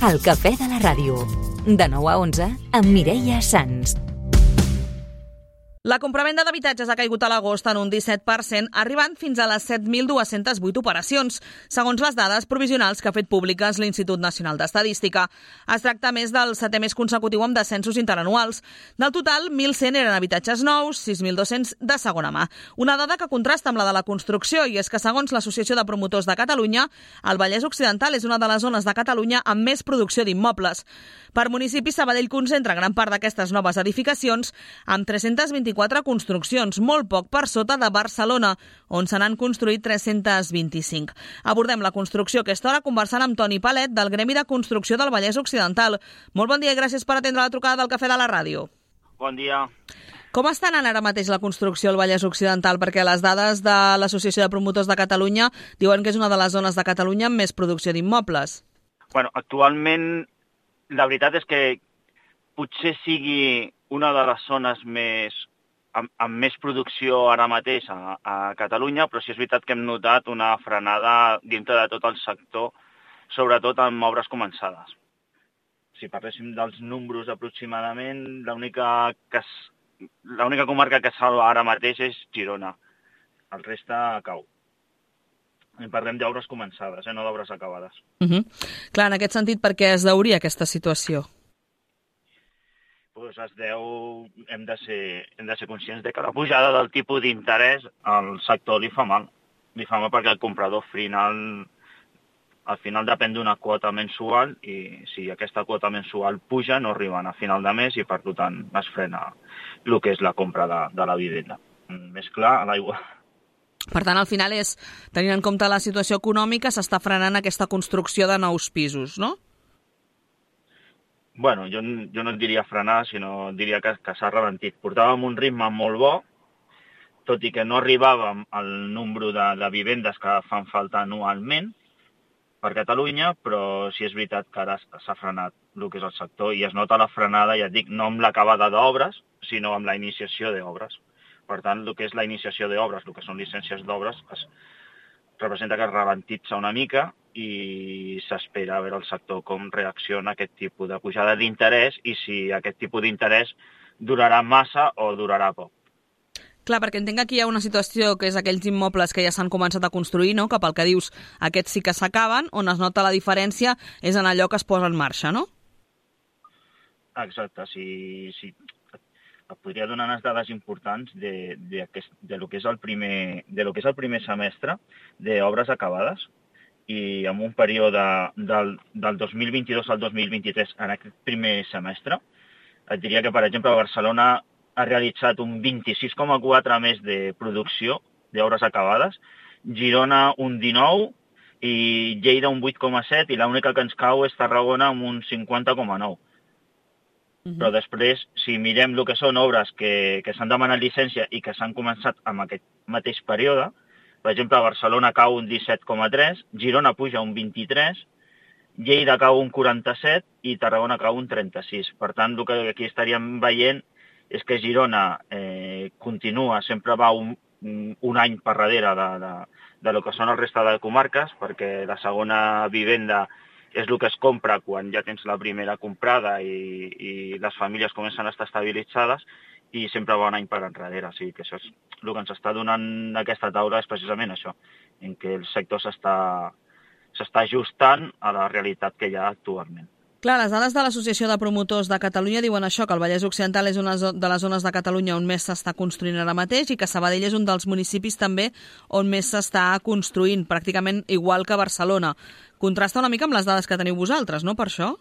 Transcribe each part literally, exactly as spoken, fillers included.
El cafè de la ràdio. De nou a onze, amb Mireia Sans. La compravenda d'habitatges ha caigut a l'agost en un disset per cent, arribant fins a les set mil dues-centes vuit operacions, segons les dades provisionals que ha fet públiques l'Institut Nacional d'Estadística. Es tracta més del setè mes consecutiu amb descensos interanuals. Del total, mil cent eren habitatges nous, sis mil dos-cents de segona mà. Una dada que contrasta amb la de la construcció, i és que segons l'Associació de Promotors de Catalunya, el Vallès Occidental és una de les zones de Catalunya amb més producció d'immobles. Per municipi, Sabadell concentra gran part d'aquestes noves edificacions amb tres-centes vint-i-quatre construccions, molt poc per sota de Barcelona, on se n'han construït tres-centes vint-i-cinc. Abordem la construcció aquesta hora conversant amb Toni Palet, del Gremi de Construcció del Vallès Occidental. Molt bon dia i gràcies per atendre la trucada del Cafè de la Ràdio. Bon dia. Com està anant ara mateix la construcció al Vallès Occidental? Perquè les dades de l'Associació de Promotors de Catalunya diuen que és una de les zones de Catalunya amb més producció d'immobles. Bueno, actualment, la veritat és que potser sigui una de les zones més amb, amb més producció ara mateix a, a Catalunya, però sí és veritat que hem notat una frenada dintre de tot el sector, sobretot amb obres començades. Si parléssim dels números aproximadament, l'única que es, l'única comarca que salva ara mateix és Girona. El reste cau. I parlem d'obres començades, eh, no d'obres acabades. Uh -huh. Clar, en aquest sentit, per què es deuria aquesta situació? Pues es deu, hem de ser, hem de ser conscients de que la pujada del tipus d'interès al sector li fa mal. Li fa mal perquè el comprador final, al final depèn d'una quota mensual i si aquesta quota mensual puja no arriben a final de mes i per tant es frena el que és la compra de, de la vivenda. Més clar, a l'aigua. Per tant, al final és, tenint en compte la situació econòmica, s'està frenant aquesta construcció de nous pisos, no? Bueno, jo, jo no et diria frenar, sinó diria que, que s'ha ralentit. Portàvem un ritme molt bo, tot i que no arribàvem al número de, de vivendes que fan falta anualment per Catalunya, però sí és veritat que ara s'ha frenat el que és el sector i es nota la frenada, ja et dic, no amb l'acabada d'obres, sinó amb la iniciació d'obres. Per tant, el que és la iniciació d'obres, el que són llicències d'obres, es representa que es ralentitza una mica i s'espera a veure el sector com reacciona a aquest tipus de pujada d'interès i si aquest tipus d'interès durarà massa o durarà poc. Clar, perquè entenc que aquí hi ha una situació que és aquells immobles que ja s'han començat a construir, no? Que pel que dius, aquests sí que s'acaben, on es nota la diferència és en allò que es posa en marxa, no? Exacte, si... si... et podria donar unes dades importants de, de, de, de, lo que és el primer, de lo que és el primer semestre d'obres acabades i en un període del, del dos mil vint-i-dos al dos mil vint-i-tres, en aquest primer semestre, et diria que, per exemple, Barcelona ha realitzat un vint-i-sis coma quatre més de producció d'obres acabades, Girona un dinou i Lleida un vuit coma set i l'única que ens cau és Tarragona amb un cinquanta coma nou. Uh-huh. Però després, si mirem el que són obres que, que s'han demanat llicència i que s'han començat en aquest mateix període, per exemple, Barcelona cau un disset coma tres, Girona puja un vint-i-tres, Lleida cau un quaranta-set i Tarragona cau un trenta-sis. Per tant, el que aquí estaríem veient és que Girona eh, continua, sempre va un, un any per darrere de, de, de lo que són el resta de comarques, perquè la segona vivenda és el que es compra quan ja tens la primera comprada i, i les famílies comencen a estar estabilitzades i sempre va un any per enrere. O sigui que això és el que ens està donant aquesta taula és precisament això, en què el sector s'està s'està ajustant a la realitat que hi ha actualment. Clar, les dades de l'Associació de Promotors de Catalunya diuen això, que el Vallès Occidental és una de les zones de Catalunya on més s'està construint ara mateix i que Sabadell és un dels municipis també on més s'està construint, pràcticament igual que Barcelona. Contrasta una mica amb les dades que teniu vosaltres, no, per això?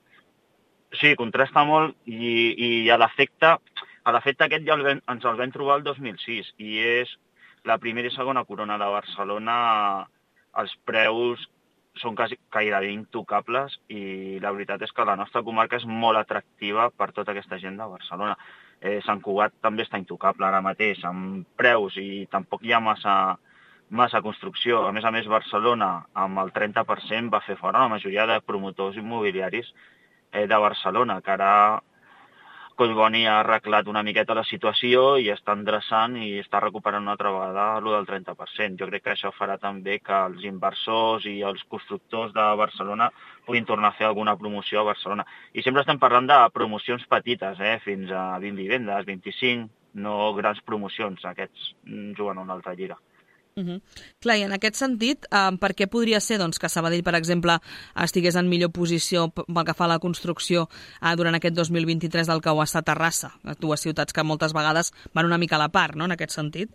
Sí, contrasta molt i, i a l'efecte a l'efecte aquest ja el vam, ens el vam trobar el dos mil sis i és la primera i segona corona de Barcelona, els preus són quasi gairebé intocables i la veritat és que la nostra comarca és molt atractiva per tota aquesta gent de Barcelona. Eh, Sant Cugat també està intocable ara mateix, amb preus i tampoc hi ha massa, massa construcció. A més a més, Barcelona, amb el trenta per cent, va fer fora la majoria de promotors immobiliaris eh, de Barcelona, que ara Collboni ha arreglat una miqueta la situació i està endreçant i està recuperant una altra vegada el del trenta per cent. Jo crec que això farà també que els inversors i els constructors de Barcelona puguin tornar a fer alguna promoció a Barcelona. I sempre estem parlant de promocions petites, eh? Fins a vint vivendes, vint-i-cinc, no grans promocions. Aquests juguen a una altra lliga. Uh -huh. Clar, i en aquest sentit, eh, per què podria ser doncs, que Sabadell, per exemple, estigués en millor posició pel que fa a la construcció eh, durant aquest dos mil vint-i-tres del que ho està Terrassa, dues ciutats que moltes vegades van una mica a la part, no?, en aquest sentit?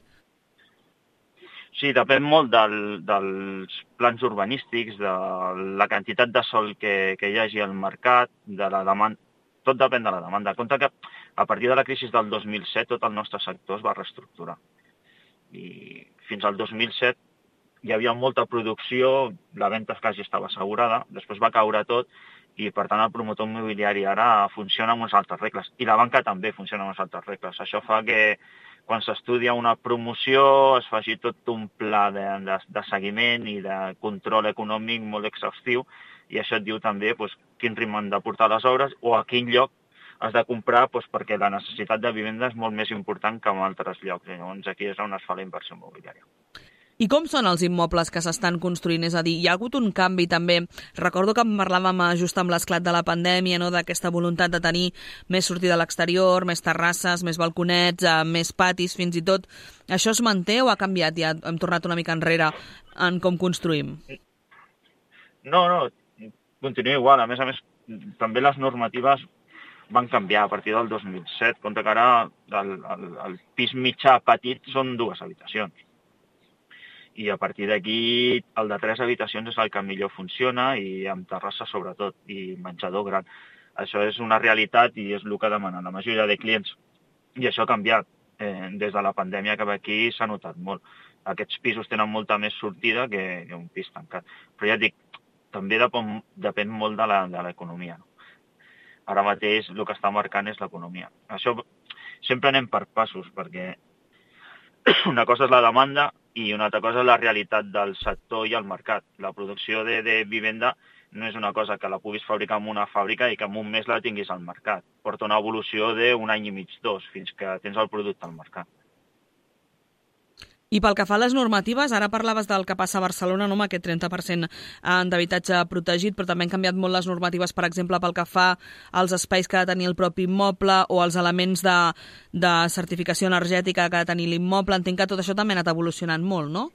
Sí, depèn molt del, dels plans urbanístics, de la quantitat de sol que, que hi hagi al mercat, de la demanda. Tot depèn de la demanda. Compte que a partir de la crisi del dos mil set tot el nostre sector es va reestructurar. I fins al dos mil set hi havia molta producció, la venda quasi estava assegurada, després va caure tot i, per tant, el promotor immobiliari ara funciona amb unes altres regles. I la banca també funciona amb unes altres regles. Això fa que quan s'estudia una promoció es faci tot un pla de, de, de seguiment i de control econòmic molt exhaustiu i això et diu també doncs, quin ritme han de portar les obres o a quin lloc has de comprar doncs, perquè la necessitat de vivenda és molt més important que en altres llocs. I llavors aquí és on es fa la inversió immobiliària. I com són els immobles que s'estan construint? És a dir, hi ha hagut un canvi també. Recordo que parlàvem just amb l'esclat de la pandèmia, no?, d'aquesta voluntat de tenir més sortida a l'exterior, més terrasses, més balconets, més patis, fins i tot. Això es manté o ha canviat? Ja hem tornat una mica enrere en com construïm? No, no, continua igual. A més a més, també les normatives van canviar a partir del dos mil set. Compte que ara el, el, el pis mitjà petit són dues habitacions. I a partir d'aquí el de tres habitacions és el que millor funciona i amb terrassa sobretot i menjador gran. Això és una realitat i és el que demanen la majoria de clients. I això ha canviat. Eh, des de la pandèmia que va aquí s'ha notat molt. Aquests pisos tenen molta més sortida que, que un pis tancat. Però ja et dic, també depèn, depèn molt de l'economia. No? Ara mateix el que està marcant és l'economia. Això sempre anem per passos, perquè una cosa és la demanda i una altra cosa és la realitat del sector i el mercat. La producció de, de vivenda no és una cosa que la puguis fabricar en una fàbrica i que en un mes la tinguis al mercat. Porta una evolució d'un any i mig, dos, fins que tens el producte al mercat. I pel que fa a les normatives, ara parlaves del que passa a Barcelona, no?, amb aquest trenta per cent d'habitatge protegit, però també han canviat molt les normatives, per exemple, pel que fa als espais que ha de tenir el propi immoble o els elements de, de certificació energètica que ha de tenir l'immoble. Entenc que tot això també ha anat evolucionant molt, no?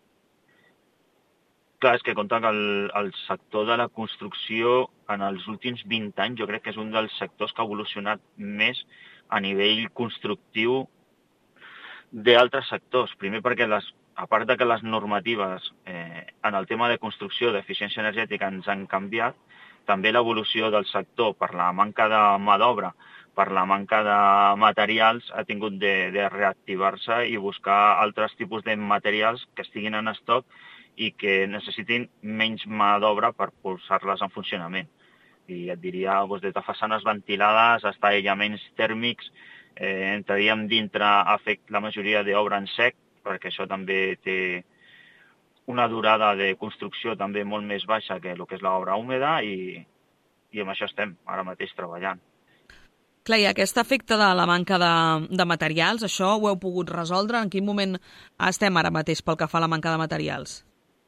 Clar, és que compta que el, el sector de la construcció en els últims vint anys jo crec que és un dels sectors que ha evolucionat més a nivell constructiu d'altres sectors. Primer perquè, les, a part de que les normatives eh, en el tema de construcció d'eficiència energètica ens han canviat, també l'evolució del sector per la manca de mà d'obra, per la manca de materials, ha tingut de, de reactivar-se i buscar altres tipus de materials que estiguin en estoc i que necessitin menys mà d'obra per posar-les en funcionament. I et diria, doncs, des de façanes ventilades, fins a aïllaments tèrmics. Eh, entraríem dintre a fer la majoria d'obra en sec, perquè això també té una durada de construcció també molt més baixa que el que és l'obra húmeda i, i amb això estem ara mateix treballant. Clar, i aquest efecte de la manca de, de materials, això ho heu pogut resoldre? En quin moment estem ara mateix pel que fa a la manca de materials?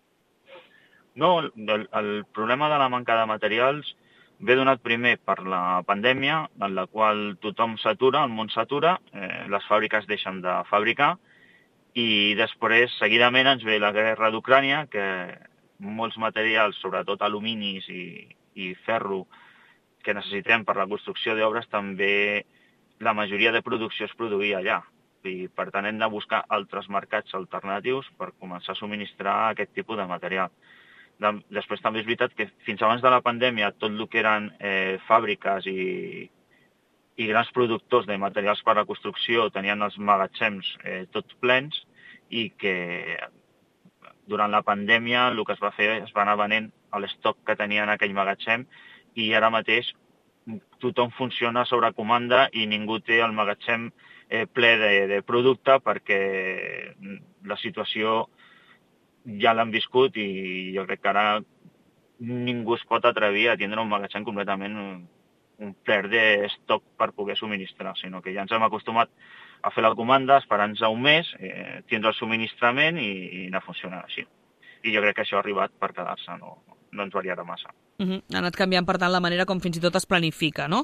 No, el, el problema de la manca de materials ve donat primer per la pandèmia, en la qual tothom s'atura, el món s'atura, eh, les fàbriques deixen de fabricar i després, seguidament, ens ve la guerra d'Ucrània, que molts materials, sobretot aluminis i, i ferro, que necessitem per la construcció d'obres, també la majoria de producció es produïa allà. I, per tant, hem de buscar altres mercats alternatius per començar a subministrar aquest tipus de material. Després també és veritat que fins abans de la pandèmia tot el que eren eh, fàbriques i, i grans productors de materials per a la construcció tenien els magatzems eh, tots plens i que durant la pandèmia el que es va fer es va anar venent l'estoc que tenien en aquell magatzem i ara mateix tothom funciona sobre comanda i ningú té el magatzem eh, ple de, de producte perquè la situació ja l'han viscut i jo crec que ara ningú es pot atrevir a tindre un magatzem completament un pler d'estoc per poder subministrar, sinó que ja ens hem acostumat a fer la comanda, esperar-nos un mes, eh, tindre el subministrament i, i anar funcionant així. I jo crec que això ha arribat per quedar-se, no, no ens variarà massa. Uh-huh. Ha anat canviant, per tant, la manera com fins i tot es planifica, no?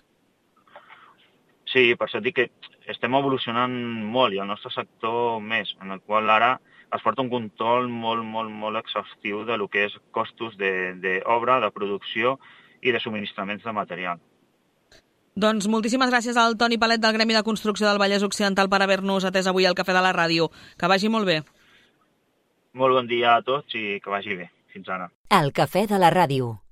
Sí, per això dic que estem evolucionant molt i el nostre sector més, en el qual ara es porta un control molt, molt, molt exhaustiu de lo que és costos d'obra, de, de producció i de subministraments de material. Doncs moltíssimes gràcies al Toni Palet del Gremi de Construcció del Vallès Occidental per haver-nos atès avui al Cafè de la Ràdio. Que vagi molt bé. Molt bon dia a tots i que vagi bé. Fins ara. El Cafè de la Ràdio.